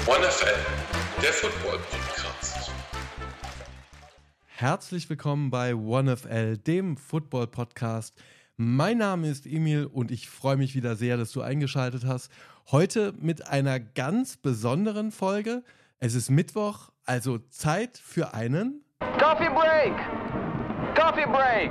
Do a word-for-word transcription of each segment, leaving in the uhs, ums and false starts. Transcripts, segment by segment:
One F L, der Football-Podcast. Herzlich willkommen bei One F L, dem Football-Podcast. Mein Name ist Emil und ich freue mich wieder sehr, dass du eingeschaltet hast. Heute mit einer ganz besonderen Folge. Es ist Mittwoch, also Zeit für einen Coffee Break! Coffee Break!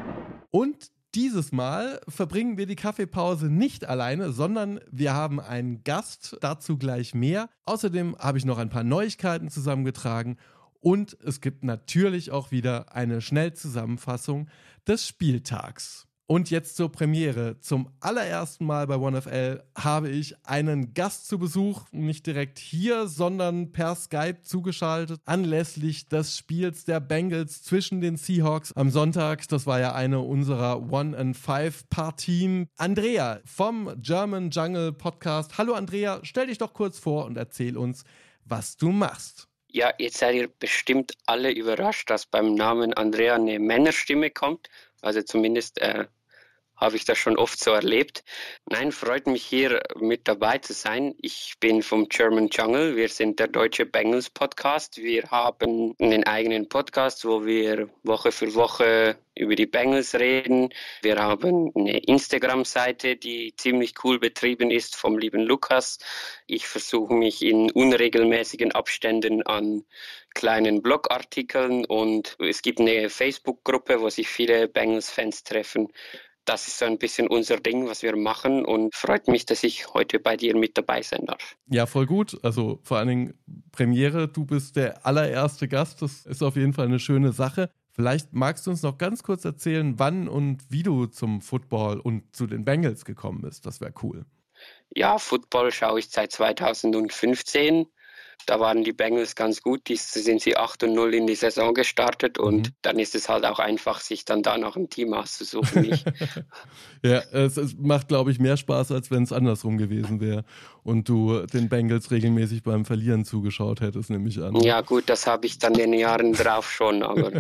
Und dieses Mal verbringen wir die Kaffeepause nicht alleine, sondern wir haben einen Gast, dazu gleich mehr. Außerdem habe ich noch ein paar Neuigkeiten zusammengetragen und es gibt natürlich auch wieder eine Schnellzusammenfassung des Spieltags. Und jetzt zur Premiere. Zum allerersten Mal bei One F L habe ich einen Gast zu Besuch, nicht direkt hier, sondern per Skype zugeschaltet, anlässlich des Spiels der Bengals zwischen den Seahawks am Sonntag. Das war ja eine unserer One and Five Partien. Andrea vom German Jungle Podcast. Hallo Andrea, stell dich doch kurz vor und erzähl uns, was du machst. Ja, jetzt seid ihr bestimmt alle überrascht, dass beim Namen Andrea eine Männerstimme kommt. Also zumindest äh, habe ich das schon oft so erlebt. Nein, freut mich hier mit dabei zu sein. Ich bin vom German Jungle. Wir sind der deutsche Bengals Podcast. Wir haben einen eigenen Podcast, wo wir Woche für Woche über die Bengals reden. Wir haben eine Instagram-Seite, die ziemlich cool betrieben ist vom lieben Lukas. Ich versuche mich in unregelmäßigen Abständen an kleinen Blogartikeln und es gibt eine Facebook-Gruppe, wo sich viele Bengals-Fans treffen. Das ist so ein bisschen unser Ding, was wir machen und freut mich, dass ich heute bei dir mit dabei sein darf. Ja, voll gut. Also vor allen Dingen Premiere, du bist der allererste Gast. Das ist auf jeden Fall eine schöne Sache. Vielleicht magst du uns noch ganz kurz erzählen, wann und wie du zum Football und zu den Bengals gekommen bist. Das wäre cool. Ja, Football schaue ich seit zweitausendfünfzehn. Da waren die Bengals ganz gut, die sind sie acht und null in die Saison gestartet und mhm. dann ist es halt auch einfach, sich dann da noch ein Team auszusuchen. Ja, es, es macht, glaube ich, mehr Spaß, als wenn es andersrum gewesen wäre und du den Bengals regelmäßig beim Verlieren zugeschaut hättest, nehme ich an. Ja gut, das habe ich dann in den Jahren drauf schon, aber...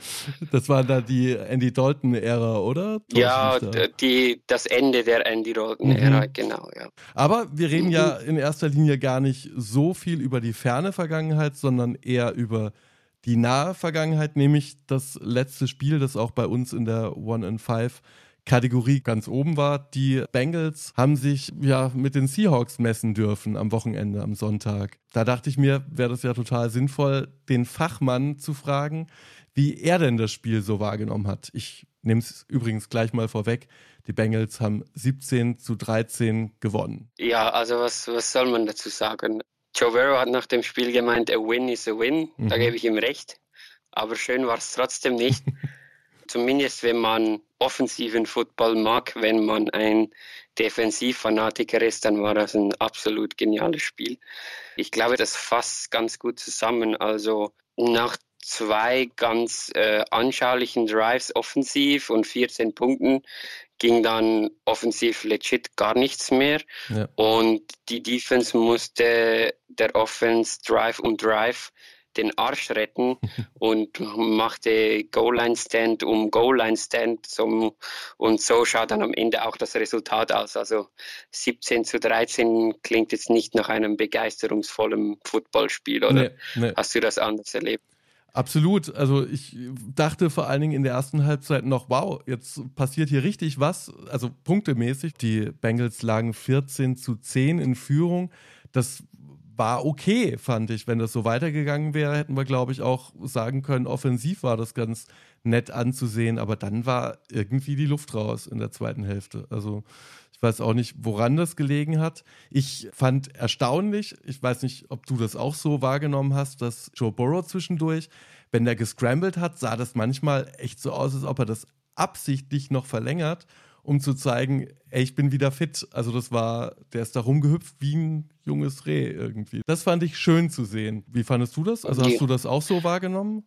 Das war da die Andy Dalton-Ära, oder? Ja, die, das Ende der Andy Dalton-Ära, mhm. genau, ja. Aber wir reden mhm. ja in erster Linie gar nicht so viel über die ferne Vergangenheit, sondern eher über die nahe Vergangenheit, nämlich das letzte Spiel, das auch bei uns in der One and Five Kategorie ganz oben war. Die Bengals haben sich ja mit den Seahawks messen dürfen am Wochenende, am Sonntag. Da dachte ich mir, wäre das ja total sinnvoll, den Fachmann zu fragen, wie er denn das Spiel so wahrgenommen hat. Ich nehme es übrigens gleich mal vorweg. Die Bengals haben siebzehn zu dreizehn gewonnen. Ja, also was, was soll man dazu sagen? Joe Burrow hat nach dem Spiel gemeint, a win is a win. Mhm. Da gebe ich ihm recht. Aber schön war es trotzdem nicht. Zumindest wenn man offensiven Football mag, wenn man ein Defensivfanatiker ist, dann war das ein absolut geniales Spiel. Ich glaube, das fasst ganz gut zusammen. Also nach zwei ganz äh, anschaulichen Drives offensiv und vierzehn Punkten ging dann offensiv legit gar nichts mehr. Ja. Und die Defense musste der Offense Drive und Drive den Arsch retten und machte Goal-Line-Stand um Goal-Line-Stand so, und so schaut dann am Ende auch das Resultat aus. Also siebzehn zu dreizehn klingt jetzt nicht nach einem begeisterungsvollen Footballspiel, oder? Nee, nee. Hast du das anders erlebt? Absolut. Also ich dachte vor allen Dingen in der ersten Halbzeit noch, wow, jetzt passiert hier richtig was. Also punktemäßig. Die Bengals lagen vierzehn zu zehn in Führung. Das war okay, fand ich. Wenn das so weitergegangen wäre, hätten wir, glaube ich, auch sagen können, offensiv war das ganz nett anzusehen. Aber dann war irgendwie die Luft raus in der zweiten Hälfte. Also ich weiß auch nicht, woran das gelegen hat. Ich fand erstaunlich, ich weiß nicht, ob du das auch so wahrgenommen hast, dass Joe Burrow zwischendurch, wenn der gescrambled hat, sah das manchmal echt so aus, als ob er das absichtlich noch verlängert, um zu zeigen, ey, ich bin wieder fit. Also das war, der ist da rumgehüpft wie ein junges Reh irgendwie. Das fand ich schön zu sehen. Wie fandest du das? Also hast du das auch so wahrgenommen?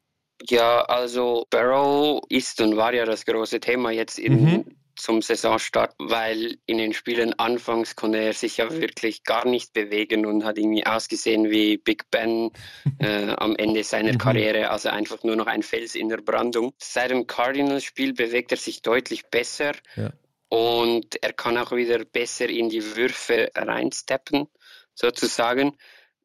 Ja, also Burrow ist und war ja das große Thema jetzt in mhm. zum Saisonstart, weil in den Spielen anfangs konnte er sich ja wirklich gar nicht bewegen und hat irgendwie ausgesehen wie Big Ben äh, am Ende seiner Karriere, also einfach nur noch ein Fels in der Brandung. Seit dem Cardinals-Spiel bewegt er sich deutlich besser ja. und er kann auch wieder besser in die Würfe reinsteppen, sozusagen.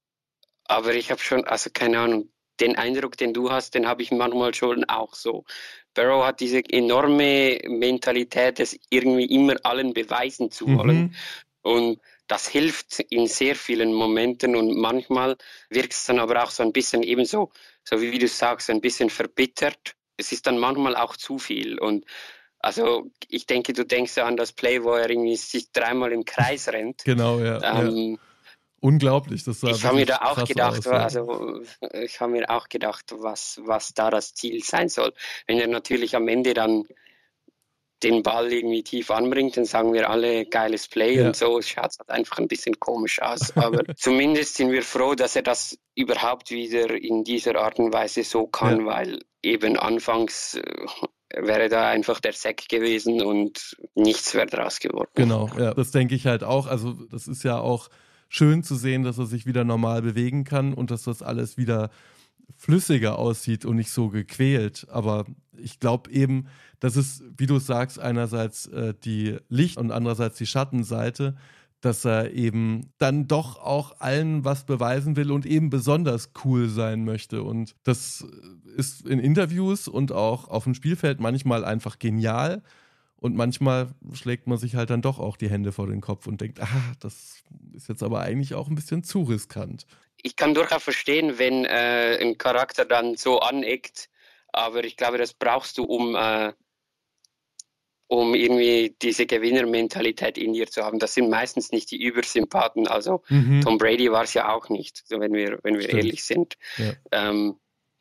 Aber ich habe schon, also keine Ahnung, den Eindruck, den du hast, den habe ich manchmal schon auch so. Burrow hat diese enorme Mentalität, es irgendwie immer allen beweisen zu wollen. Mhm. Und das hilft in sehr vielen Momenten und manchmal wirkt es dann aber auch so ein bisschen ebenso, so wie du sagst, ein bisschen verbittert. Es ist dann manchmal auch zu viel. Und also ich denke, du denkst ja an das Play, wo er irgendwie sich dreimal im Kreis rennt. Genau, ja. Ähm, ja. Unglaublich, das sah Ich habe mir wirklich da auch krass gedacht, aus, ja. also ich habe mir auch gedacht, was, was da das Ziel sein soll. Wenn er natürlich am Ende dann den Ball irgendwie tief anbringt, dann sagen wir alle geiles Play Ja. und so. Es schaut halt einfach ein bisschen komisch aus. Aber zumindest sind wir froh, dass er das überhaupt wieder in dieser Art und Weise so kann, Ja. weil eben anfangs äh, wäre da einfach der Sack gewesen und nichts wäre draus geworden. Genau, ja, das denke ich halt auch. Also das ist ja auch schön zu sehen, dass er sich wieder normal bewegen kann und dass das alles wieder flüssiger aussieht und nicht so gequält. Aber ich glaube eben, dass es, wie du sagst, einerseits äh, die Licht- und andererseits die Schattenseite, dass er eben dann doch auch allen was beweisen will und eben besonders cool sein möchte. Und das ist in Interviews und auch auf dem Spielfeld manchmal einfach genial. Und manchmal schlägt man sich halt dann doch auch die Hände vor den Kopf und denkt, ah, das ist jetzt aber eigentlich auch ein bisschen zu riskant. Ich kann durchaus verstehen, wenn äh, ein Charakter dann so aneckt, aber ich glaube, das brauchst du, um, äh, um irgendwie diese Gewinnermentalität in dir zu haben. Das sind meistens nicht die Übersympathen, also Mhm. Tom Brady war es ja auch nicht, so wenn wir, wenn wir Stimmt. ehrlich sind. Ja. Ähm,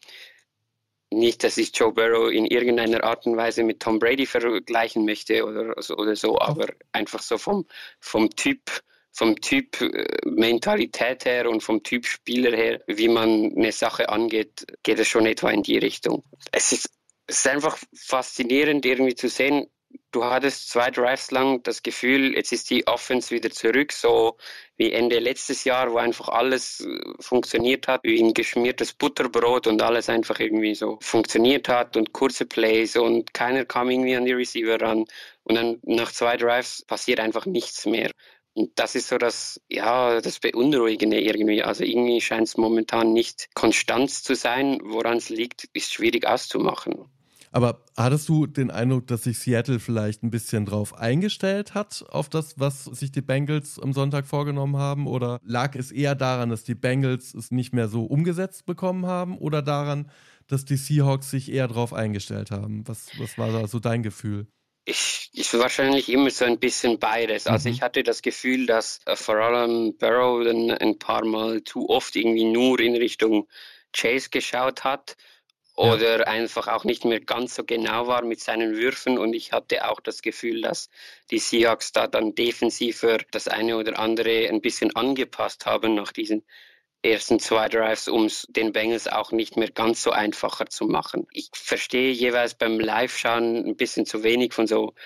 nicht, dass ich Joe Burrow in irgendeiner Art und Weise mit Tom Brady vergleichen möchte oder so, oder so aber einfach so vom, vom Typ, vom Typ äh, Mentalität her und vom Typ Spieler her, wie man eine Sache angeht, geht es schon etwa in die Richtung. Es ist, es ist einfach faszinierend irgendwie zu sehen, du hattest zwei Drives lang das Gefühl, jetzt ist die Offense wieder zurück, so wie Ende letztes Jahr, wo einfach alles funktioniert hat, wie ein geschmiertes Butterbrot und alles einfach irgendwie so funktioniert hat und kurze Plays und keiner kam irgendwie an die Receiver ran. Und dann nach zwei Drives passiert einfach nichts mehr. Und das ist so das, ja, das Beunruhigende irgendwie. Also irgendwie scheint es momentan nicht konstant zu sein. Woran es liegt, ist schwierig auszumachen. Aber hattest du den Eindruck, dass sich Seattle vielleicht ein bisschen drauf eingestellt hat, auf das, was sich die Bengals am Sonntag vorgenommen haben? Oder lag es eher daran, dass die Bengals es nicht mehr so umgesetzt bekommen haben? Oder daran, dass die Seahawks sich eher drauf eingestellt haben? Was, was war da so dein Gefühl? Ich, ich wahrscheinlich immer so ein bisschen beides. Also Mhm. ich hatte das Gefühl, dass äh, vor allem Burrow dann ein paar Mal zu oft irgendwie nur in Richtung Chase geschaut hat oder ja. einfach auch nicht mehr ganz so genau war mit seinen Würfen. Und ich hatte auch das Gefühl, dass die Seahawks da dann defensiver das eine oder andere ein bisschen angepasst haben nach diesen ersten zwei Drives, um es den Bengals auch nicht mehr ganz so einfacher zu machen. Ich verstehe jeweils beim Live-Schauen ein bisschen zu wenig von so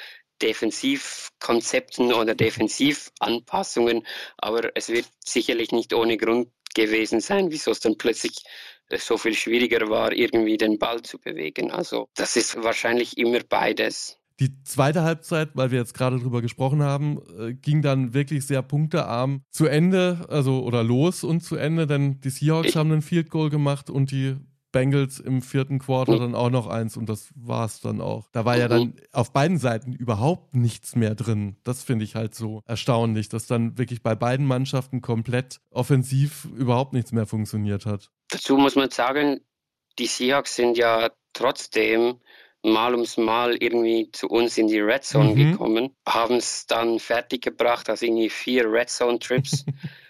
Defensivkonzepten oder Defensivanpassungen, aber es wird sicherlich nicht ohne Grund gewesen sein, wieso es dann plötzlich so viel schwieriger war, irgendwie den Ball zu bewegen. Also das ist wahrscheinlich immer beides. Die zweite Halbzeit, weil wir jetzt gerade drüber gesprochen haben, äh, ging dann wirklich sehr punktearm zu Ende, also oder los und zu Ende, denn die Seahawks Ich, haben einen Field Goal gemacht und die Bengals im vierten Quarter dann auch noch eins und das war's dann auch. Da war ja dann auf beiden Seiten überhaupt nichts mehr drin. Das finde ich halt so erstaunlich, dass dann wirklich bei beiden Mannschaften komplett offensiv überhaupt nichts mehr funktioniert hat. Dazu muss man sagen, die Seahawks sind ja trotzdem mal ums Mal irgendwie zu uns in die Red Zone Mhm. gekommen, haben es dann fertiggebracht, also irgendwie vier Red Zone Trips,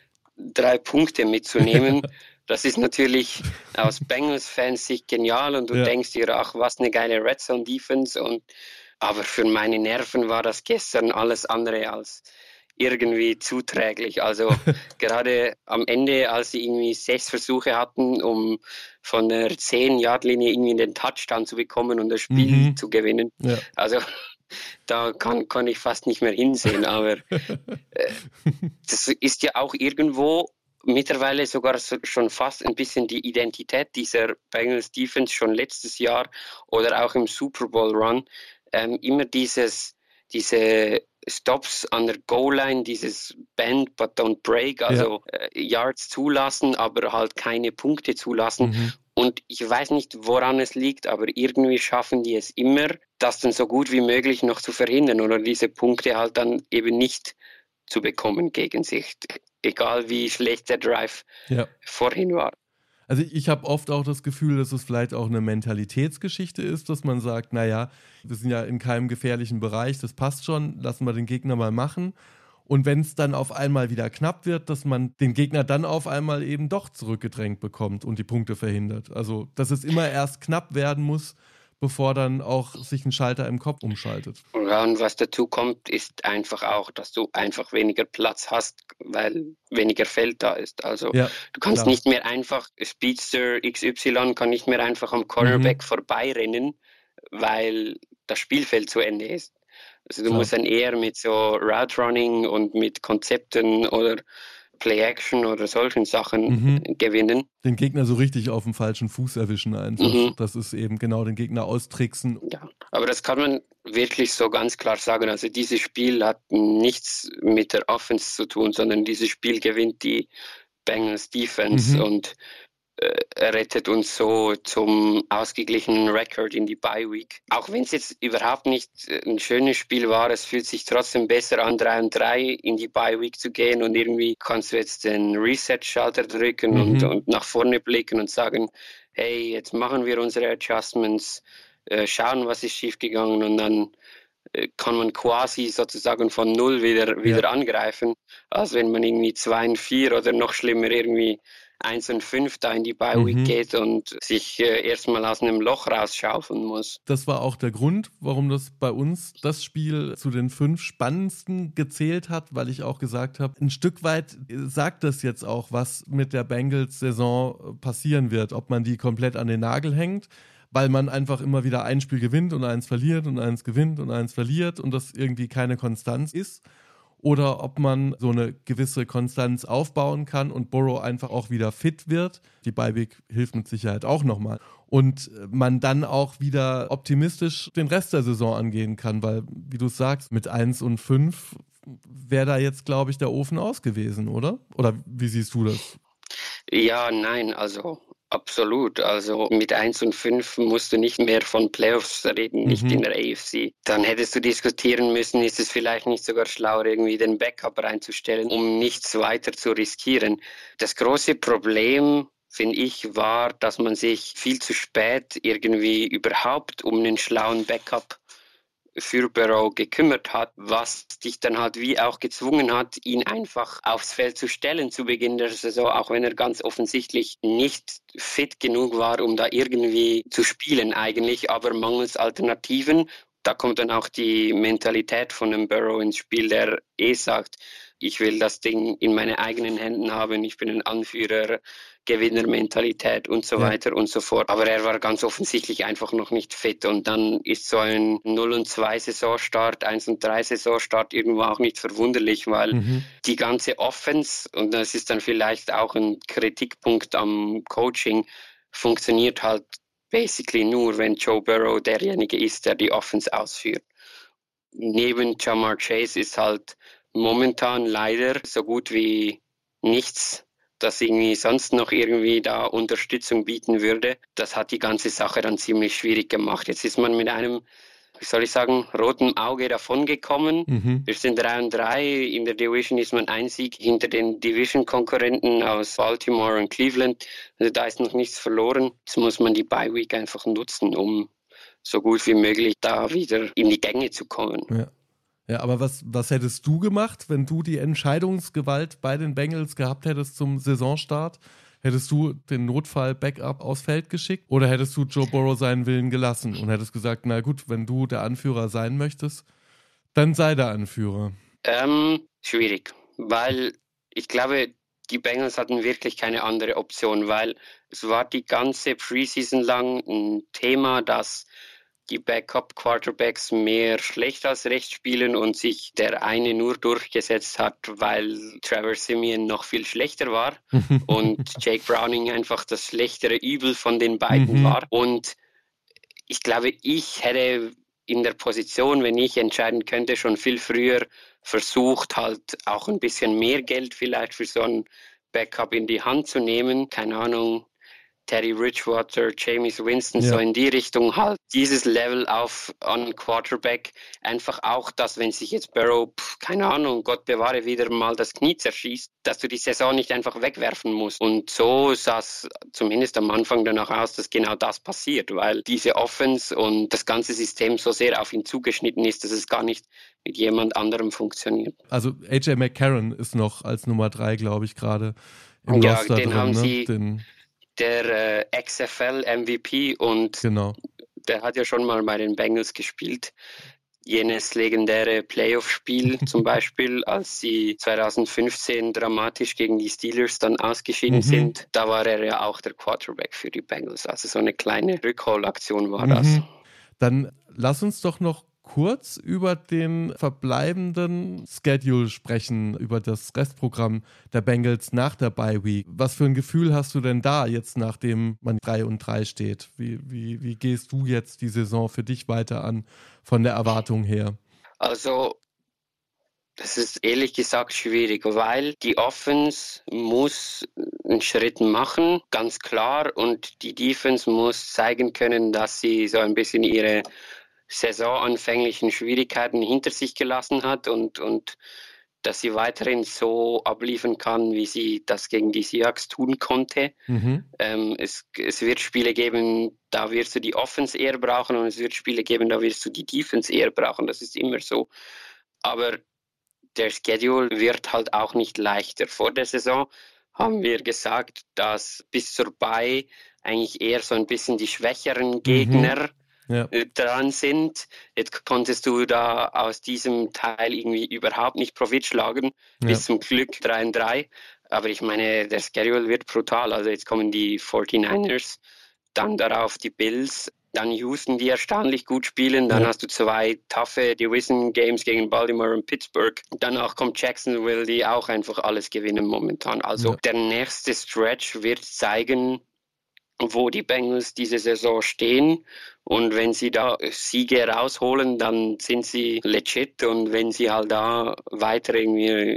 drei Punkte mitzunehmen. Das ist natürlich aus Bengals-Fans Sicht genial und du Ja. denkst dir, ach, was eine geile Red Zone Defense. Und, aber für meine Nerven war das gestern alles andere als irgendwie zuträglich. Also gerade am Ende, als sie irgendwie sechs Versuche hatten, um von der zehn-Yard-Linie irgendwie den Touchdown zu bekommen und das Spiel Mhm. zu gewinnen. Ja. Also da kann, kann ich fast nicht mehr hinsehen. Aber äh, das ist ja auch irgendwo mittlerweile sogar so, schon fast ein bisschen die Identität dieser Bengals Defense schon letztes Jahr oder auch im Super Bowl Run. Ähm, immer dieses, diese Stops an der Goal-Line, dieses Bend but don't break, also ja. äh, Yards zulassen, aber halt keine Punkte zulassen. Mhm. Und ich weiß nicht, woran es liegt, aber irgendwie schaffen die es immer, das dann so gut wie möglich noch zu verhindern oder diese Punkte halt dann eben nicht zu bekommen gegen sich, egal wie schlecht der Drive ja. vorhin war. Also ich habe oft auch das Gefühl, dass es vielleicht auch eine Mentalitätsgeschichte ist, dass man sagt, naja, wir sind ja in keinem gefährlichen Bereich, das passt schon, lassen wir den Gegner mal machen. Und wenn es dann auf einmal wieder knapp wird, dass man den Gegner dann auf einmal eben doch zurückgedrängt bekommt und die Punkte verhindert. Also dass es immer erst knapp werden muss, bevor dann auch sich ein Schalter im Kopf umschaltet. Ja, und was dazu kommt, ist einfach auch, dass du einfach weniger Platz hast, weil weniger Feld da ist. Also ja, du kannst klar. nicht mehr einfach, Speedster X Y kann nicht mehr einfach am Cornerback mhm. vorbeirennen, weil das Spielfeld zu Ende ist. Also du klar. musst dann eher mit so Route Running und mit Konzepten oder Play-Action oder solchen Sachen mhm. gewinnen. Den Gegner so richtig auf dem falschen Fuß erwischen einfach. Mhm. Das ist eben genau den Gegner austricksen. Ja, aber das kann man wirklich so ganz klar sagen. Also dieses Spiel hat nichts mit der Offense zu tun, sondern dieses Spiel gewinnt die Bengals Defense mhm. und äh, rettet uns so zum ausgeglichenen Rekord in die Bye Week. Auch wenn es jetzt überhaupt nicht ein schönes Spiel war, es fühlt sich trotzdem besser an, drei und drei in die Bye Week zu gehen und irgendwie kannst du jetzt den Reset-Schalter drücken mhm. und, und nach vorne blicken und sagen, hey, jetzt machen wir unsere Adjustments, äh, schauen, was ist schiefgegangen und dann äh, kann man quasi sozusagen von null wieder, wieder ja. angreifen, als wenn man irgendwie zwei und vier oder noch schlimmer irgendwie eins und fünf da in die Bye Week mhm. geht und sich äh, erstmal aus einem Loch rausschaufeln muss. Das war auch der Grund, warum das bei uns das Spiel zu den fünf spannendsten gezählt hat, weil ich auch gesagt habe, ein Stück weit sagt das jetzt auch, was mit der Bengals-Saison passieren wird, ob man die komplett an den Nagel hängt, weil man einfach immer wieder ein Spiel gewinnt und eins verliert und eins gewinnt und eins verliert und das irgendwie keine Konstanz ist. Oder ob man so eine gewisse Konstanz aufbauen kann und Burrow einfach auch wieder fit wird. Die Bye-Week hilft mit Sicherheit auch nochmal. Und man dann auch wieder optimistisch den Rest der Saison angehen kann, weil, wie du sagst, mit eins und fünf wäre da jetzt, glaube ich, der Ofen aus gewesen, oder? Oder wie siehst du das? Ja, nein, also absolut. Also mit eins und fünf musst du nicht mehr von Playoffs reden, nicht mhm. in der A F C. Dann hättest du diskutieren müssen, ist es vielleicht nicht sogar schlauer, irgendwie den Backup reinzustellen, um nichts weiter zu riskieren. Das große Problem, finde ich, war, dass man sich viel zu spät irgendwie überhaupt um einen schlauen Backup für Burrow gekümmert hat, was dich dann halt wie auch gezwungen hat, ihn einfach aufs Feld zu stellen zu Beginn der Saison, auch wenn er ganz offensichtlich nicht fit genug war, um da irgendwie zu spielen eigentlich, aber mangels Alternativen. Da kommt dann auch die Mentalität von einem Burrow ins Spiel, der eh sagt, ich will das Ding in meine eigenen Händen haben, ich bin ein Anführer, Gewinnermentalität und so ja. weiter und so fort. Aber er war ganz offensichtlich einfach noch nicht fit und dann ist so ein null und zwei Saisonstart, eins und drei Saisonstart irgendwo auch nicht verwunderlich, weil mhm. die ganze Offense, und das ist dann vielleicht auch ein Kritikpunkt am Coaching, funktioniert halt basically nur, wenn Joe Burrow derjenige ist, der die Offense ausführt. Neben Ja'Marr Chase ist halt momentan leider so gut wie nichts, das irgendwie sonst noch irgendwie da Unterstützung bieten würde. Das hat die ganze Sache dann ziemlich schwierig gemacht. Jetzt ist man mit einem, wie soll ich sagen, roten Auge davongekommen. Mhm. Wir sind drei und drei. In der Division ist man ein Sieg hinter den Division-Konkurrenten aus Baltimore und Cleveland. Also da ist noch nichts verloren. Jetzt muss man die Bye Week einfach nutzen, um so gut wie möglich da wieder in die Gänge zu kommen. Ja. Ja, aber was, was hättest du gemacht, wenn du die Entscheidungsgewalt bei den Bengals gehabt hättest zum Saisonstart? Hättest du den Notfall-Backup aufs Feld geschickt oder hättest du Joe Burrow seinen Willen gelassen und hättest gesagt, na gut, wenn du der Anführer sein möchtest, dann sei der Anführer? Ähm, schwierig, weil ich glaube, die Bengals hatten wirklich keine andere Option, weil es war die ganze Preseason lang ein Thema, dass die Backup-Quarterbacks mehr schlecht als recht spielen und sich der eine nur durchgesetzt hat, weil Trevor Siemian noch viel schlechter war und Jake Browning einfach das schlechtere Übel von den beiden mhm. war. Und ich glaube, ich hätte in der Position, wenn ich entscheiden könnte, schon viel früher versucht, halt auch ein bisschen mehr Geld vielleicht für so ein Backup in die Hand zu nehmen. Keine Ahnung, Teddy Bridgewater, Jameis Winston, Ja. so in die Richtung halt dieses Level auf an Quarterback. Einfach auch, dass wenn sich jetzt Burrow, pf, keine Ahnung, Gott bewahre, wieder mal das Knie zerschießt, dass du die Saison nicht einfach wegwerfen musst. Und so sah es zumindest am Anfang danach aus, dass genau das passiert, weil diese Offense und das ganze System so sehr auf ihn zugeschnitten ist, dass es gar nicht mit jemand anderem funktioniert. Also A J McCarron ist noch als Nummer drei, glaube ich, gerade im Ja, Roster den drin. haben Ne? sie- Den, Der äh, X F L M V P und genau. der hat ja schon mal bei den Bengals gespielt. Jenes legendäre Playoff-Spiel zum Beispiel, als sie zwanzig fünfzehn dramatisch gegen die Steelers dann ausgeschieden Mhm. sind, da war er ja auch der Quarterback für die Bengals. Also so eine kleine Rückholaktion war das. Mhm. Dann lass uns doch noch kurz über den verbleibenden Schedule sprechen, über das Restprogramm der Bengals nach der Bye Week. Was für ein Gefühl hast du denn da jetzt, nachdem man drei und drei steht? Wie, wie, wie gehst du jetzt die Saison für dich weiter an, von der Erwartung her? Also, das ist ehrlich gesagt schwierig, weil die Offense muss einen Schritt machen, ganz klar, und die Defense muss zeigen können, dass sie so ein bisschen ihre saisonanfänglichen Schwierigkeiten hinter sich gelassen hat und, und dass sie weiterhin so abliefern kann, wie sie das gegen die Seahawks tun konnte. Mhm. Ähm, es, es wird Spiele geben, da wirst du die Offense eher brauchen, und es wird Spiele geben, da wirst du die Defense eher brauchen. Das ist immer so. Aber der Schedule wird halt auch nicht leichter. Vor der Saison haben wir gesagt, dass bis zur Bye eigentlich eher so ein bisschen die schwächeren Gegner Ja. dran sind. Jetzt konntest du da aus diesem Teil irgendwie überhaupt nicht Profit schlagen. Ja. Bis zum Glück drei und drei. Aber ich meine, der Schedule wird brutal. Also jetzt kommen die forty-niners, dann darauf die Bills, dann Houston, die erstaunlich gut spielen. Dann Ja. hast du zwei toughe Division-Games gegen Baltimore und Pittsburgh. Danach kommt Jacksonville, die auch einfach alles gewinnen momentan. Also Ja. der nächste Stretch wird zeigen, wo die Bengals diese Saison stehen. Und wenn sie da Siege rausholen, dann sind sie legit. Und wenn sie halt da weiter irgendwie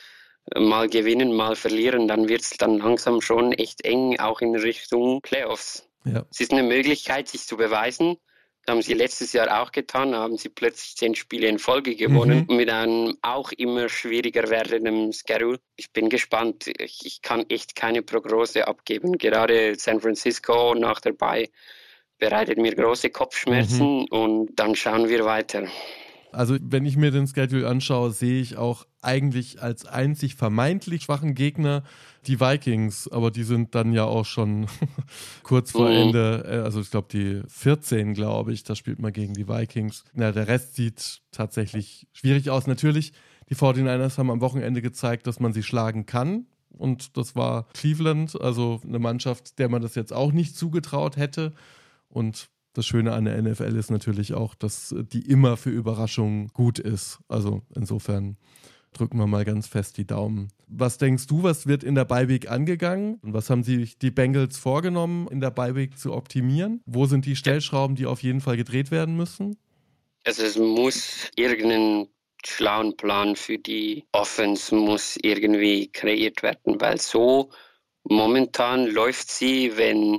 mal gewinnen, mal verlieren, dann wird es dann langsam schon echt eng, auch in Richtung Playoffs. Ja. Es ist eine Möglichkeit, sich zu beweisen. Das haben sie letztes Jahr auch getan, da haben sie plötzlich zehn Spiele in Folge gewonnen, Mhm. mit einem auch immer schwieriger werdenden Schedule. Ich bin gespannt. Ich, ich kann echt keine Prognose abgeben. Gerade San Francisco nach der Bye bereitet mir große Kopfschmerzen, Mhm. und dann schauen wir weiter. Also wenn ich mir den Schedule anschaue, sehe ich auch eigentlich als einzig vermeintlich schwachen Gegner die Vikings, aber die sind dann ja auch schon kurz vor Mhm. Ende, äh, also ich glaube die vierzehn, glaube ich, da spielt man gegen die Vikings. Na, der Rest sieht tatsächlich schwierig aus. Natürlich, die forty-niners haben am Wochenende gezeigt, dass man sie schlagen kann, und das war Cleveland, also eine Mannschaft, der man das jetzt auch nicht zugetraut hätte. Und das Schöne an der N F L ist natürlich auch, dass die immer für Überraschungen gut ist. Also insofern drücken wir mal ganz fest die Daumen. Was denkst du, was wird in der Bye Week angegangen? Und was haben sich die Bengals vorgenommen, in der Bye Week zu optimieren? Wo sind die Stellschrauben, die auf jeden Fall gedreht werden müssen? Also es muss irgendeinen schlauen Plan für die Offense muss irgendwie kreiert werden, weil so momentan läuft sie, wenn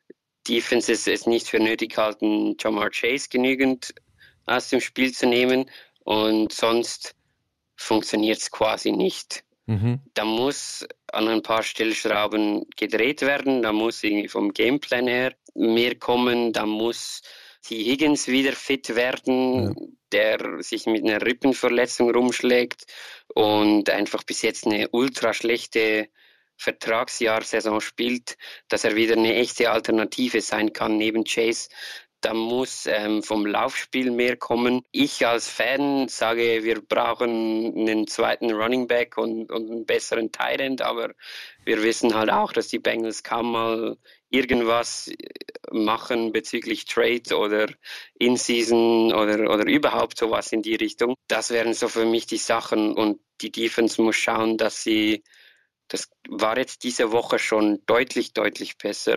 Defenses es nicht für nötig halten, Ja'Marr Chase genügend aus dem Spiel zu nehmen, und sonst funktioniert es quasi nicht. Mhm. Da muss an ein paar Stellschrauben gedreht werden, da muss irgendwie vom Gameplan her mehr kommen, da muss T. Higgins wieder fit werden, Ja. der sich mit einer Rippenverletzung rumschlägt und einfach bis jetzt eine ultra schlechte Vertragsjahr-Saison spielt, dass er wieder eine echte Alternative sein kann neben Chase. Da muss ähm, vom Laufspiel mehr kommen. Ich als Fan sage, wir brauchen einen zweiten Running Back und, und einen besseren Tight End, aber wir wissen halt auch, dass die Bengals kaum mal irgendwas machen bezüglich Trade oder In-Season oder, oder überhaupt sowas in die Richtung. Das wären so für mich die Sachen, und die Defense muss schauen, dass sie, das war jetzt diese Woche schon deutlich, deutlich besser,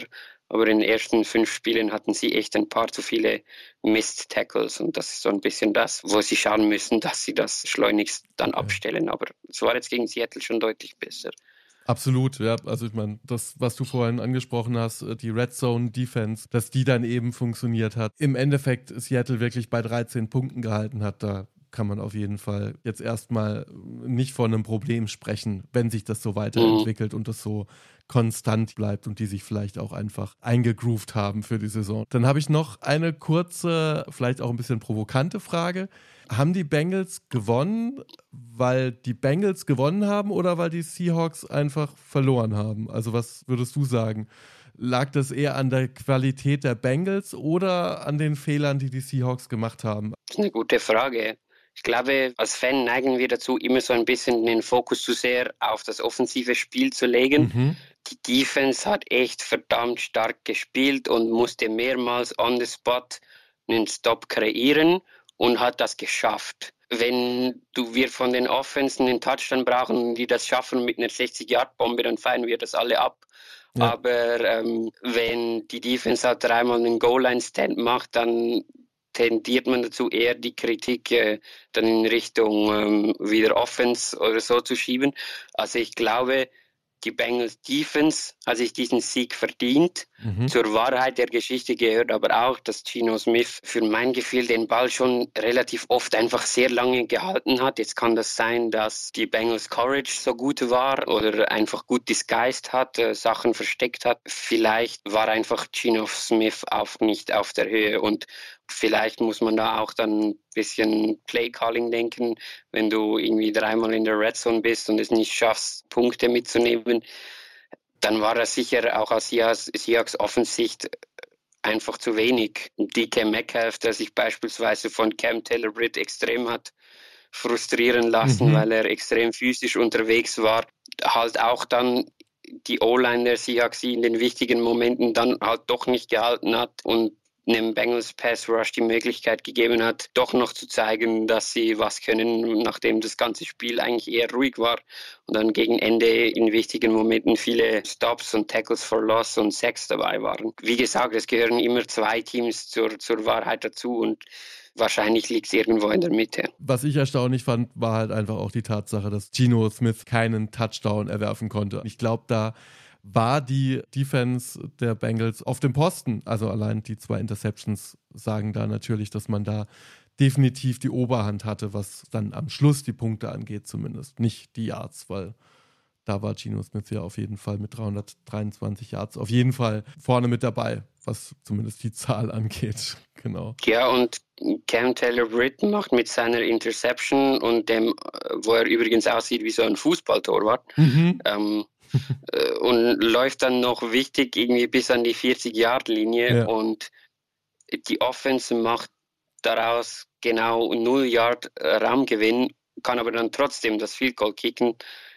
Aber in den ersten fünf Spielen hatten sie echt ein paar zu viele Missed Tackles und das ist so ein bisschen das, wo sie schauen müssen, dass sie das schleunigst dann Okay. abstellen. Aber es war jetzt gegen Seattle schon deutlich besser. Absolut, ja. Also ich meine, das, was du vorhin angesprochen hast, die Red Zone Defense, dass die dann eben funktioniert hat. Im Endeffekt Seattle wirklich bei dreizehn Punkten gehalten hat, da kann man auf jeden Fall jetzt erstmal nicht von einem Problem sprechen, wenn sich das so weiterentwickelt mhm. und das so konstant bleibt und die sich vielleicht auch einfach eingegroovt haben für die Saison. Dann habe ich noch eine kurze, vielleicht auch ein bisschen provokante Frage. Haben die Bengals gewonnen, weil die Bengals gewonnen haben oder weil die Seahawks einfach verloren haben? Also was würdest du sagen? Lag das eher an der Qualität der Bengals oder an den Fehlern, die die Seahawks gemacht haben? Das ist eine gute Frage. Ich glaube, als Fan neigen wir dazu, immer so ein bisschen den Fokus zu sehr auf das offensive Spiel zu legen. Mhm. Die Defense hat echt verdammt stark gespielt und musste mehrmals on the spot einen Stop kreieren und hat das geschafft. Wenn du, wir von den Offensen einen Touchdown brauchen, die das schaffen mit einer sechzig-Yard-Bombe, dann feiern wir das alle ab. Ja. Aber ähm, wenn die Defense halt dreimal einen Goal-Line-Stand macht, dann tendiert man dazu, eher die Kritik äh, dann in Richtung ähm, wieder Offense oder so zu schieben. Also ich glaube, die Bengals Defense hat sich diesen Sieg verdient. Mhm. Zur Wahrheit der Geschichte gehört aber auch, dass Geno Smith für mein Gefühl den Ball schon relativ oft einfach sehr lange gehalten hat. Jetzt kann das sein, dass die Bengals Coverage so gut war oder einfach gut disguised hat, äh, Sachen versteckt hat. Vielleicht war einfach Geno Smith auch nicht auf der Höhe und vielleicht muss man da auch dann ein bisschen Play-Calling denken, wenn du irgendwie dreimal in der Red Zone bist und es nicht schaffst, Punkte mitzunehmen, dann war das sicher auch aus Seahawks Offensicht einfach zu wenig. D K Metcalf, der sich beispielsweise von Cam Taylor-Britt extrem hat frustrieren lassen, mhm. weil er extrem physisch unterwegs war, halt auch dann die O-Line der Seahawks, die in den wichtigen Momenten dann halt doch nicht gehalten hat und einem Bengals Pass Rush die Möglichkeit gegeben hat, doch noch zu zeigen, dass sie was können, nachdem das ganze Spiel eigentlich eher ruhig war und dann gegen Ende in wichtigen Momenten viele Stops und Tackles for Loss und Sacks dabei waren. Wie gesagt, es gehören immer zwei Teams zur, zur Wahrheit dazu und wahrscheinlich liegt es irgendwo in der Mitte. Was ich erstaunlich fand, war halt einfach auch die Tatsache, dass Geno Smith keinen Touchdown erwerfen konnte. Ich glaube, da war die Defense der Bengals auf dem Posten. Also allein die zwei Interceptions sagen da natürlich, dass man da definitiv die Oberhand hatte, was dann am Schluss die Punkte angeht zumindest. Nicht die Yards, weil da war Geno Smith ja auf jeden Fall mit dreihundertdreiundzwanzig Yards auf jeden Fall vorne mit dabei, was zumindest die Zahl angeht. Genau. Ja, und Cam Taylor-Britt macht mit seiner Interception und dem, wo er übrigens aussieht wie so ein Fußballtorwart, mhm. ähm, und läuft dann noch wichtig irgendwie bis an die vierzig-Yard-Linie ja. und die Offense macht daraus genau null Yard Raumgewinn, kann aber dann trotzdem das Field Goal kicken,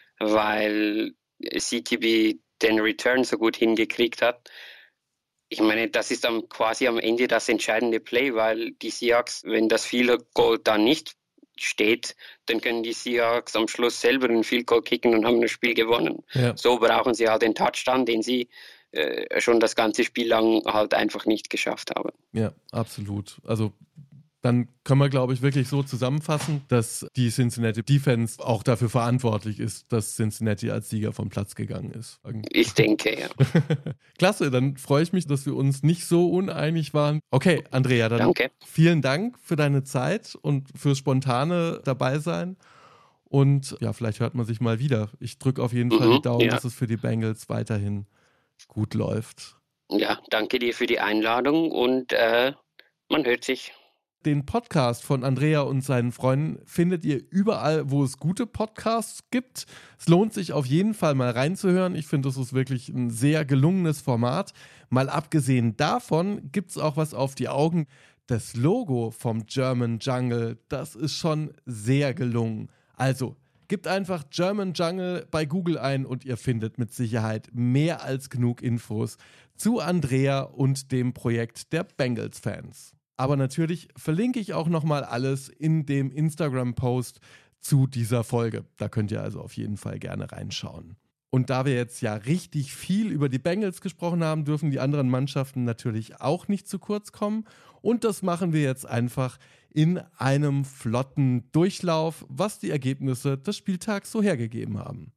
weil C T B den Return so gut hingekriegt hat. Ich meine, das ist dann quasi am Ende das entscheidende Play, weil die Seahawks, wenn das Field Goal dann nicht steht, dann können die Seahawks am Schluss selber einen Field Goal kicken und haben das Spiel gewonnen. Ja. So brauchen sie halt den Touchdown, den sie äh, schon das ganze Spiel lang halt einfach nicht geschafft haben. Ja, absolut. Also dann können wir, glaube ich, wirklich so zusammenfassen, dass die Cincinnati Defense auch dafür verantwortlich ist, dass Cincinnati als Sieger vom Platz gegangen ist. Ich denke, ja. Klasse, dann freue ich mich, dass wir uns nicht so uneinig waren. Okay, Andrea, dann Danke. Vielen Dank für deine Zeit und fürs spontane Dabeisein. Und ja, vielleicht hört man sich mal wieder. Ich drücke auf jeden mhm, Fall die Daumen, ja. dass es für die Bengals weiterhin gut läuft. Ja, danke dir für die Einladung und äh, man hört sich. Den Podcast von Andrea und seinen Freunden findet ihr überall, wo es gute Podcasts gibt. Es lohnt sich auf jeden Fall mal reinzuhören. Ich finde, das ist wirklich ein sehr gelungenes Format. Mal abgesehen davon gibt es auch was auf die Augen. Das Logo vom German Jungle, das ist schon sehr gelungen. Also, gebt einfach German Jungle bei Google ein und ihr findet mit Sicherheit mehr als genug Infos zu Andrea und dem Projekt der Bengals-Fans. Aber natürlich verlinke ich auch nochmal alles in dem Instagram-Post zu dieser Folge. Da könnt ihr also auf jeden Fall gerne reinschauen. Und da wir jetzt ja richtig viel über die Bengals gesprochen haben, dürfen die anderen Mannschaften natürlich auch nicht zu kurz kommen. Und das machen wir jetzt einfach in einem flotten Durchlauf, was die Ergebnisse des Spieltags so hergegeben haben.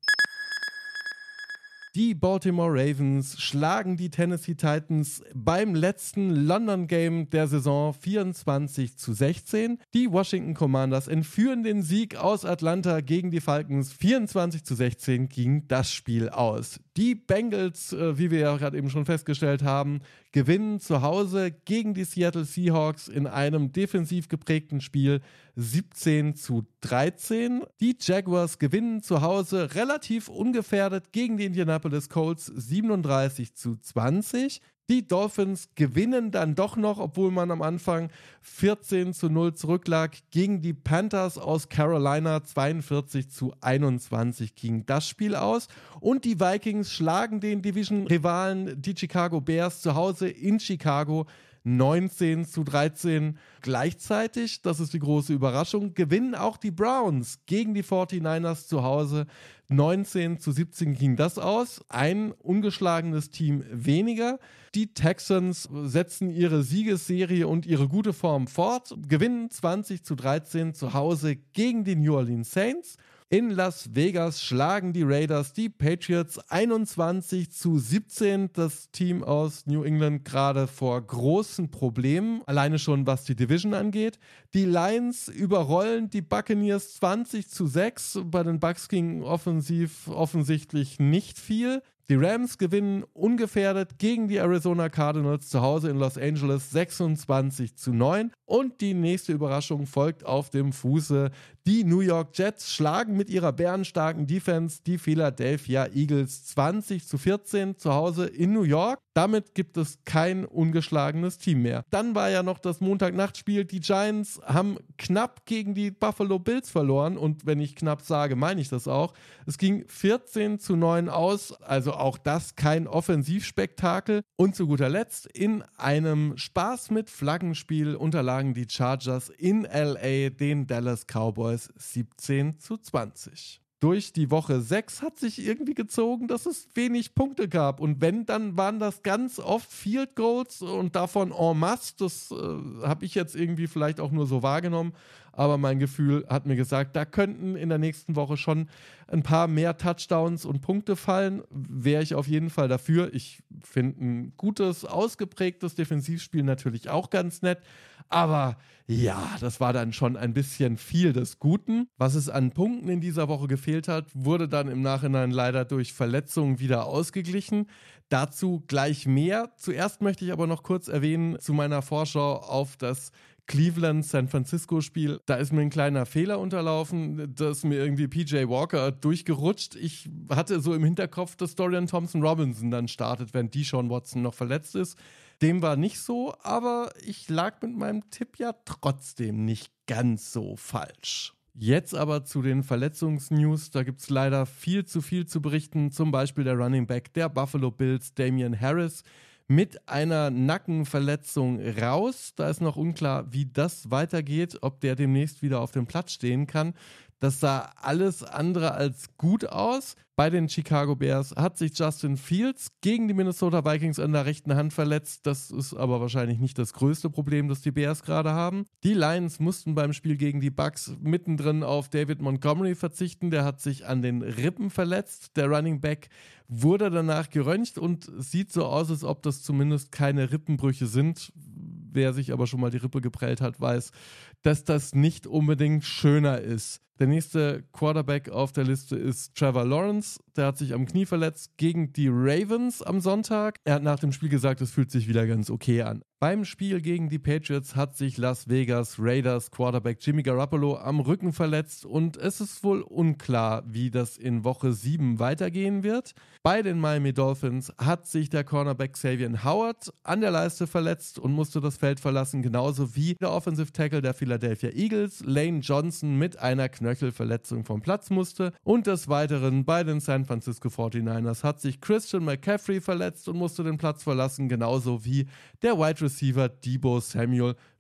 Die Baltimore Ravens schlagen die Tennessee Titans beim letzten London Game der Saison vierundzwanzig zu sechzehn. Die Washington Commanders entführen den Sieg aus Atlanta gegen die Falcons. vierundzwanzig zu sechzehn ging das Spiel aus. Die Bengals, äh, wie wir ja gerade eben schon festgestellt haben, gewinnen zu Hause gegen die Seattle Seahawks in einem defensiv geprägten Spiel siebzehn zu dreizehn. Die Jaguars gewinnen zu Hause relativ ungefährdet gegen die Indianapolis Colts siebenunddreißig zu zwanzig. Die Dolphins gewinnen dann doch noch, obwohl man am Anfang vierzehn zu null zurücklag, gegen die Panthers aus Carolina. zweiundvierzig zu einundzwanzig ging das Spiel aus. Und die Vikings schlagen den Division-Rivalen, die Chicago Bears, zu Hause in Chicago neunzehn zu dreizehn. Gleichzeitig, das ist die große Überraschung, gewinnen auch die Browns gegen die forty-niners zu Hause. neunzehn zu siebzehn ging das aus. Ein ungeschlagenes Team weniger. Die Texans setzen ihre Siegesserie und ihre gute Form fort, gewinnen zwanzig zu dreizehn zu Hause gegen die New Orleans Saints. In Las Vegas schlagen die Raiders die Patriots einundzwanzig zu siebzehn. Das Team aus New England gerade vor großen Problemen, alleine schon was die Division angeht. Die Lions überrollen die Buccaneers zwanzig zu sechs. Bei den Bucs ging offensiv offensichtlich nicht viel. Die Rams gewinnen ungefährdet gegen die Arizona Cardinals zu Hause in Los Angeles sechsundzwanzig zu neun. Und die nächste Überraschung folgt auf dem Fuße. Die New York Jets schlagen mit ihrer bärenstarken Defense die Philadelphia Eagles zwanzig zu vierzehn zu Hause in New York. Damit gibt es kein ungeschlagenes Team mehr. Dann war ja noch das Montagnachtspiel. Die Giants haben knapp gegen die Buffalo Bills verloren. Und wenn ich knapp sage, meine ich das auch. Es ging vierzehn zu neun aus. Also auch das kein Offensivspektakel. Und zu guter Letzt in einem Spaß mit Flaggenspiel unterlagen die Chargers in L A den Dallas Cowboys siebzehn zu zwanzig. Durch die Woche sechs hat sich irgendwie gezogen, dass es wenig Punkte gab. Und wenn, dann waren das ganz oft Field Goals und davon en masse. Das äh, habe ich jetzt irgendwie vielleicht auch nur so wahrgenommen. Aber mein Gefühl hat mir gesagt, da könnten in der nächsten Woche schon ein paar mehr Touchdowns und Punkte fallen. Wäre ich auf jeden Fall dafür. Ich finde ein gutes, ausgeprägtes Defensivspiel natürlich auch ganz nett. Aber ja, das war dann schon ein bisschen viel des Guten. Was es an Punkten in dieser Woche gefehlt hat, wurde dann im Nachhinein leider durch Verletzungen wieder ausgeglichen. Dazu gleich mehr. Zuerst möchte ich aber noch kurz erwähnen zu meiner Vorschau auf das Cleveland-San Francisco-Spiel. Da ist mir ein kleiner Fehler unterlaufen, da ist mir irgendwie P J Walker durchgerutscht. Ich hatte so im Hinterkopf, dass Dorian Thompson-Robinson dann startet, wenn Deshaun Watson noch verletzt ist. Dem war nicht so, aber ich lag mit meinem Tipp ja trotzdem nicht ganz so falsch. Jetzt aber zu den Verletzungsnews. Da gibt es leider viel zu viel zu berichten. Zum Beispiel der Running Back der Buffalo Bills, Damian Harris, mit einer Nackenverletzung raus. Da ist noch unklar, wie das weitergeht, ob der demnächst wieder auf dem Platz stehen kann. Das sah alles andere als gut aus. Bei den Chicago Bears hat sich Justin Fields gegen die Minnesota Vikings an der rechten Hand verletzt. Das ist aber wahrscheinlich nicht das größte Problem, das die Bears gerade haben. Die Lions mussten beim Spiel gegen die Bucks mittendrin auf David Montgomery verzichten. Der hat sich an den Rippen verletzt. Der Running Back wurde danach geröntgt und sieht so aus, als ob das zumindest keine Rippenbrüche sind. Wer sich aber schon mal die Rippe geprellt hat, weiß, dass das nicht unbedingt schöner ist. Der nächste Quarterback auf der Liste ist Trevor Lawrence. Der hat sich am Knie verletzt gegen die Ravens am Sonntag. Er hat nach dem Spiel gesagt, es fühlt sich wieder ganz okay an. Beim Spiel gegen die Patriots hat sich Las Vegas Raiders Quarterback Jimmy Garoppolo am Rücken verletzt und es ist wohl unklar, wie das in Woche sieben weitergehen wird. Bei den Miami Dolphins hat sich der Cornerback Xavier Howard an der Leiste verletzt und musste das Feld verlassen, genauso wie der Offensive Tackle der Philadelphia Eagles, Lane Johnson, mit einer Knöchelverletzung vom Platz musste. Und des Weiteren bei den San Francisco forty-niners hat sich Christian McCaffrey verletzt und musste den Platz verlassen, genauso wie der Wide Receiver Deebo Samuel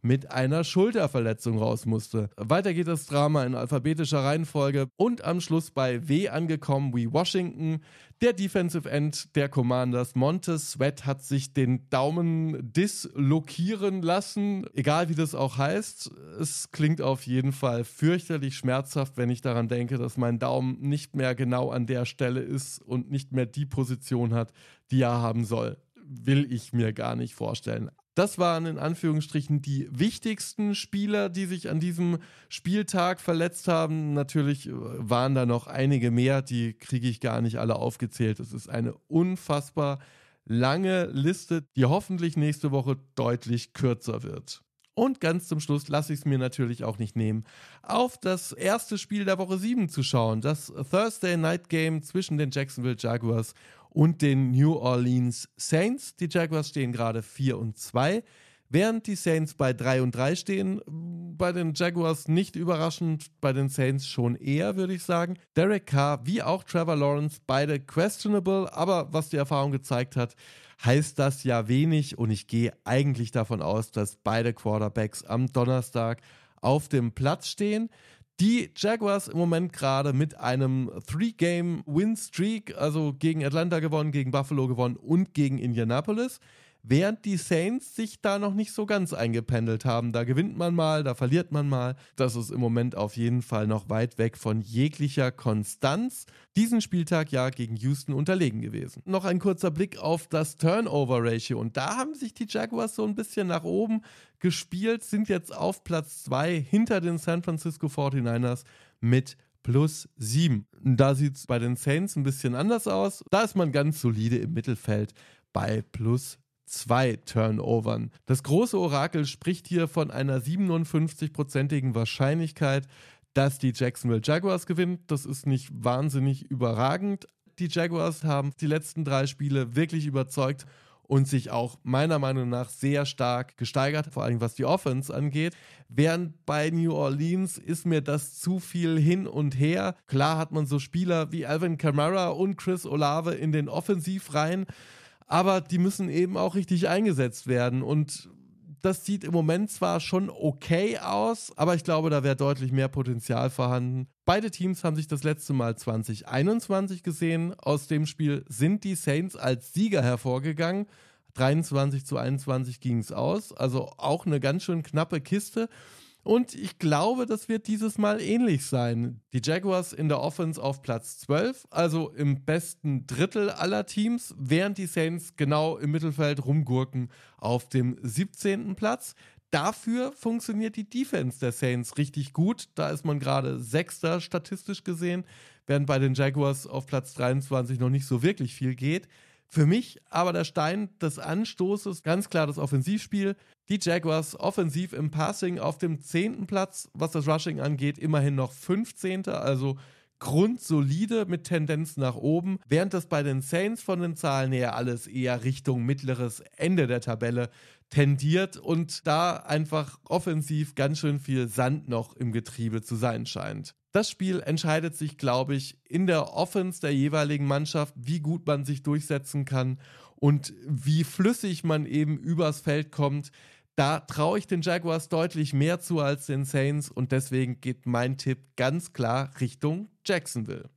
mit einer Schulterverletzung raus musste. Weiter geht das Drama in alphabetischer Reihenfolge und am Schluss bei W angekommen wie Washington. Der Defensive End der Commanders, Montez Sweat, hat sich den Daumen dislokieren lassen. Egal wie das auch heißt, es klingt auf jeden Fall fürchterlich schmerzhaft, wenn ich daran denke, dass mein Daumen nicht mehr genau an der Stelle ist und nicht mehr die Position hat, die er haben soll. Will ich mir gar nicht vorstellen. Das waren in Anführungsstrichen die wichtigsten Spieler, die sich an diesem Spieltag verletzt haben. Natürlich waren da noch einige mehr, die kriege ich gar nicht alle aufgezählt. Es ist eine unfassbar lange Liste, die hoffentlich nächste Woche deutlich kürzer wird. Und ganz zum Schluss lasse ich es mir natürlich auch nicht nehmen, auf das erste Spiel der Woche sieben zu schauen. Das Thursday Night Game zwischen den Jacksonville Jaguars und den New Orleans Saints. Die Jaguars stehen gerade vier und zwei, während die Saints bei drei und drei stehen. Bei den Jaguars nicht überraschend, bei den Saints schon eher, würde ich sagen. Derek Carr wie auch Trevor Lawrence, beide questionable, aber was die Erfahrung gezeigt hat, heißt das ja wenig und ich gehe eigentlich davon aus, dass beide Quarterbacks am Donnerstag auf dem Platz stehen. Die Jaguars im Moment gerade mit einem Three-Game-Win-Streak, also gegen Atlanta gewonnen, gegen Buffalo gewonnen und gegen Indianapolis, während die Saints sich da noch nicht so ganz eingependelt haben. Da gewinnt man mal, da verliert man mal. Das ist im Moment auf jeden Fall noch weit weg von jeglicher Konstanz. Diesen Spieltag ja gegen Houston unterlegen gewesen. Noch ein kurzer Blick auf das Turnover-Ratio und da haben sich die Jaguars so ein bisschen nach oben gespielt, sind jetzt auf Platz zwei hinter den San Francisco forty-niners mit plus sieben. Da sieht es bei den Saints ein bisschen anders aus. Da ist man ganz solide im Mittelfeld bei plus zwei Turnovern. Das große Orakel spricht hier von einer siebenundfünfzig-prozentigen Wahrscheinlichkeit, dass die Jacksonville Jaguars gewinnen. Das ist nicht wahnsinnig überragend. Die Jaguars haben die letzten drei Spiele wirklich überzeugt und sich auch meiner Meinung nach sehr stark gesteigert, vor allem was die Offense angeht. Während bei New Orleans ist mir das zu viel hin und her. Klar hat man so Spieler wie Alvin Kamara und Chris Olave in den Offensivreihen, aber die müssen eben auch richtig eingesetzt werden und das sieht im Moment zwar schon okay aus, aber ich glaube, da wäre deutlich mehr Potenzial vorhanden. Beide Teams haben sich das letzte Mal zwanzig einundzwanzig gesehen. Aus dem Spiel sind die Saints als Sieger hervorgegangen. dreiundzwanzig zu einundzwanzig ging es aus, also auch eine ganz schön knappe Kiste. Und ich glaube, das wird dieses Mal ähnlich sein. Die Jaguars in der Offense auf Platz zwölf, also im besten Drittel aller Teams, während die Saints genau im Mittelfeld rumgurken auf dem siebzehnten Platz. Dafür funktioniert die Defense der Saints richtig gut. Da ist man gerade Sechster statistisch gesehen, während bei den Jaguars auf Platz dreiundzwanzig noch nicht so wirklich viel geht. Für mich aber der Stein des Anstoßes, ganz klar das Offensivspiel. Die Jaguars offensiv im Passing auf dem zehnten Platz, was das Rushing angeht, immerhin noch fünfzehnter Also grundsolide mit Tendenz nach oben, während das bei den Saints von den Zahlen her alles eher Richtung mittleres Ende der Tabelle tendiert und da einfach offensiv ganz schön viel Sand noch im Getriebe zu sein scheint. Das Spiel entscheidet sich, glaube ich, in der Offense der jeweiligen Mannschaft, wie gut man sich durchsetzen kann und wie flüssig man eben übers Feld kommt. Da traue ich den Jaguars deutlich mehr zu als den Saints und deswegen geht mein Tipp ganz klar Richtung Jacksonville.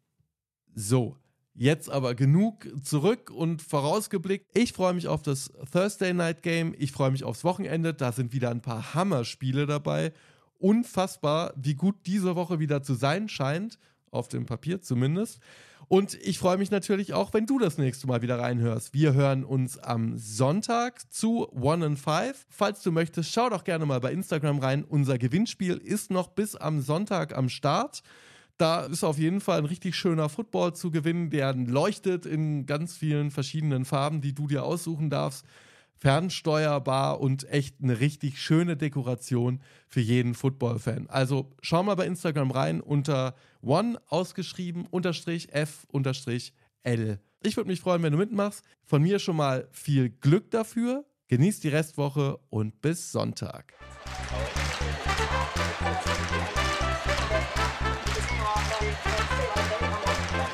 So, jetzt aber genug zurück und vorausgeblickt. Ich freue mich auf das Thursday Night Game, ich freue mich aufs Wochenende, da sind wieder ein paar Hammerspiele dabei. Unfassbar, wie gut diese Woche wieder zu sein scheint, auf dem Papier zumindest. Und ich freue mich natürlich auch, wenn du das nächste Mal wieder reinhörst. Wir hören uns am Sonntag zu One and Five. Falls du möchtest, schau doch gerne mal bei Instagram rein. Unser Gewinnspiel ist noch bis am Sonntag am Start. Da ist auf jeden Fall ein richtig schöner Football zu gewinnen, der leuchtet in ganz vielen verschiedenen Farben, die du dir aussuchen darfst. Fernsteuerbar und echt eine richtig schöne Dekoration für jeden Football-Fan. Also schau mal bei Instagram rein unter one ausgeschrieben unterstrich f unterstrich l. Ich würde mich freuen, wenn du mitmachst. Von mir schon mal viel Glück dafür. Genieß die Restwoche und bis Sonntag. Oh.